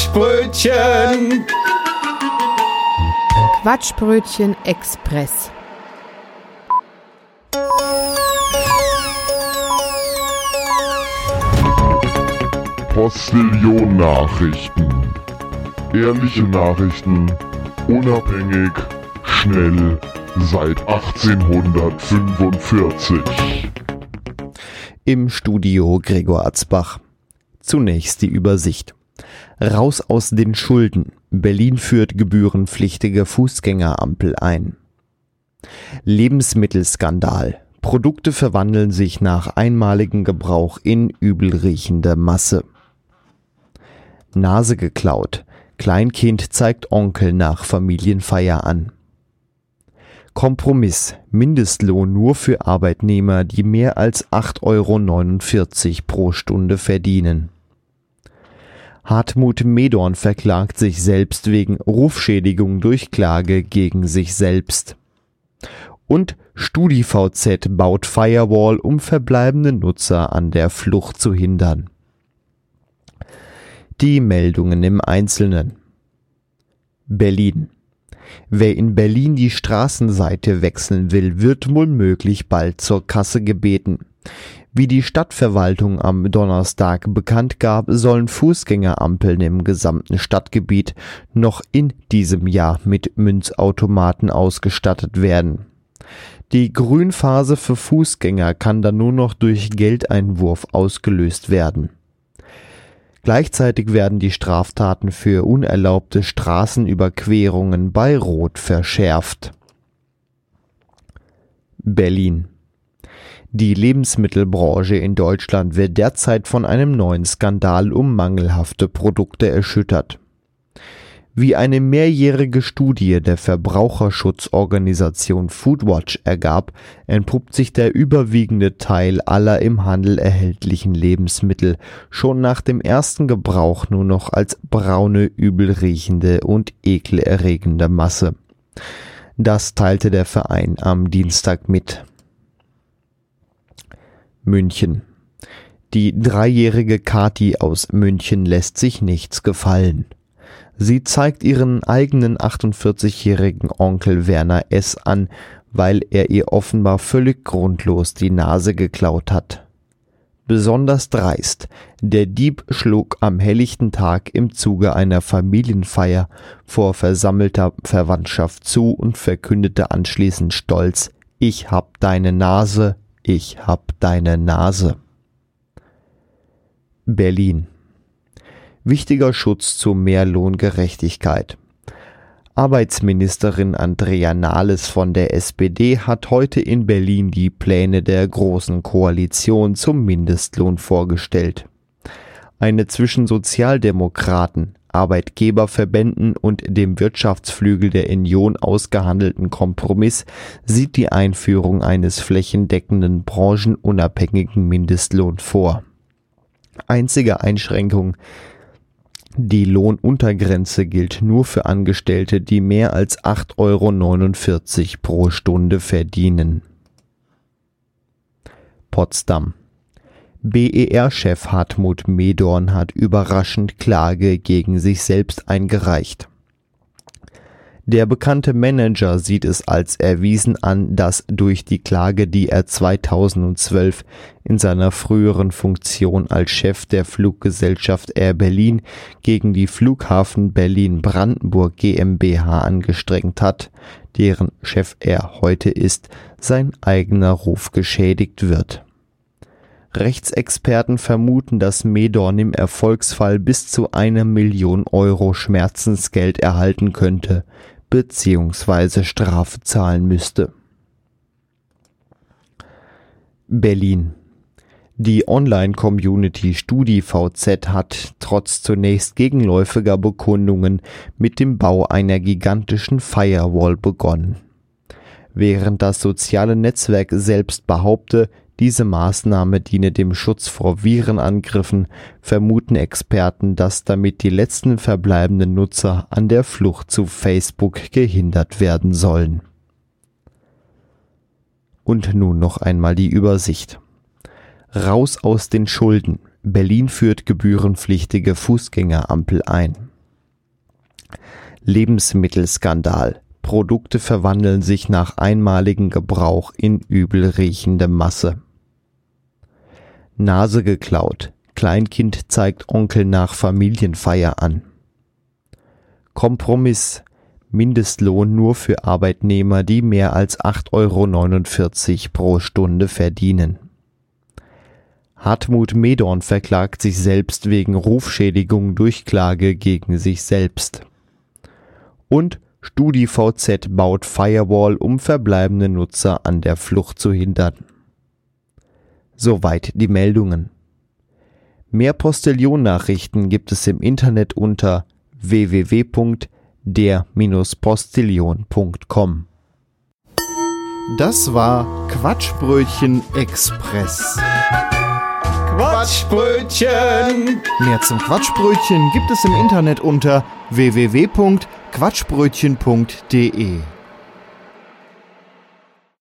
Quatschbrötchen. Quatschbrötchen Express. Postillon-Nachrichten. Ehrliche Nachrichten, unabhängig, schnell, seit 1845. Im Studio Gregor Atzbach. Zunächst die Übersicht. Raus aus den Schulden. Berlin führt gebührenpflichtige Fußgängerampel ein. Lebensmittelskandal. Produkte verwandeln sich nach einmaligem Gebrauch in übelriechende Masse. Nase geklaut. Kleinkind zeigt Onkel nach Familienfeier an. Kompromiss. Mindestlohn nur für Arbeitnehmer, die mehr als 8,49 € pro Stunde verdienen. Hartmut Medorn verklagt sich selbst wegen Rufschädigung durch Klage gegen sich selbst. Und StudiVZ baut Firewall, um verbleibende Nutzer an der Flucht zu hindern. Die Meldungen im Einzelnen. Berlin. Wer in Berlin die Straßenseite wechseln will, wird womöglich bald zur Kasse gebeten. Wie die Stadtverwaltung am Donnerstag bekannt gab, sollen Fußgängerampeln im gesamten Stadtgebiet noch in diesem Jahr mit Münzautomaten ausgestattet werden. Die Grünphase für Fußgänger kann dann nur noch durch Geldeinwurf ausgelöst werden. Gleichzeitig werden die Straftaten für unerlaubte Straßenüberquerungen bei Rot verschärft. Berlin. Die Lebensmittelbranche in Deutschland wird derzeit von einem neuen Skandal um mangelhafte Produkte erschüttert. Wie eine mehrjährige Studie der Verbraucherschutzorganisation Foodwatch ergab, entpuppt sich der überwiegende Teil aller im Handel erhältlichen Lebensmittel schon nach dem ersten Gebrauch nur noch als braune, übelriechende und ekelerregende Masse. Das teilte der Verein am Dienstag mit. München. Die 3-jährige Kathi aus München lässt sich nichts gefallen. Sie zeigt ihren eigenen 48-jährigen Onkel Werner S. an, weil er ihr offenbar völlig grundlos die Nase geklaut hat. Besonders dreist: Der Dieb schlug am helllichten Tag im Zuge einer Familienfeier vor versammelter Verwandtschaft zu und verkündete anschließend stolz: »Ich hab deine Nase, ich hab deine Nase.« Berlin. Wichtiger Schutz zu mehr Lohngerechtigkeit. Arbeitsministerin Andrea Nahles von der SPD hat heute in Berlin die Pläne der Großen Koalition zum Mindestlohn vorgestellt. Eine zwischen Sozialdemokraten, Arbeitgeberverbänden und dem Wirtschaftsflügel der Union ausgehandelten Kompromiss sieht die Einführung eines flächendeckenden branchenunabhängigen Mindestlohns vor. Einzige Einschränkung: Die Lohnuntergrenze gilt nur für Angestellte, die mehr als 8,49 € pro Stunde verdienen. Potsdam. BER-Chef Hartmut Medorn hat überraschend Klage gegen sich selbst eingereicht. Der bekannte Manager sieht es als erwiesen an, dass durch die Klage, die er 2012 in seiner früheren Funktion als Chef der Fluggesellschaft Air Berlin gegen die Flughafen Berlin-Brandenburg GmbH angestrengt hat, deren Chef er heute ist, sein eigener Ruf geschädigt wird. Rechtsexperten vermuten, dass Medorn im Erfolgsfall bis zu 1 Million € Schmerzensgeld erhalten könnte, beziehungsweise Strafe zahlen müsste. Berlin. Die Online-Community StudiVZ hat trotz zunächst gegenläufiger Bekundungen mit dem Bau einer gigantischen Firewall begonnen. Während das soziale Netzwerk selbst behaupte, diese Maßnahme diene dem Schutz vor Virenangriffen, vermuten Experten, dass damit die letzten verbleibenden Nutzer an der Flucht zu Facebook gehindert werden sollen. Und nun noch einmal die Übersicht. Raus aus den Schulden. Berlin führt gebührenpflichtige Fußgängerampel ein. Lebensmittelskandal. Produkte verwandeln sich nach einmaligem Gebrauch in übel riechende Masse. Nase geklaut. Kleinkind zeigt Onkel nach Familienfeier an. Kompromiss. Mindestlohn nur für Arbeitnehmer, die mehr als 8,49 € pro Stunde verdienen. Hartmut Medorn verklagt sich selbst wegen Rufschädigung durch Klage gegen sich selbst. Und StudiVZ baut Firewall, um verbleibende Nutzer an der Flucht zu hindern. Soweit die Meldungen. Mehr Postillon-Nachrichten gibt es im Internet unter www.der-postillon.com. Das war Quatschbrötchen Express. Quatschbrötchen! Mehr zum Quatschbrötchen gibt es im Internet unter www.quatschbrötchen.de.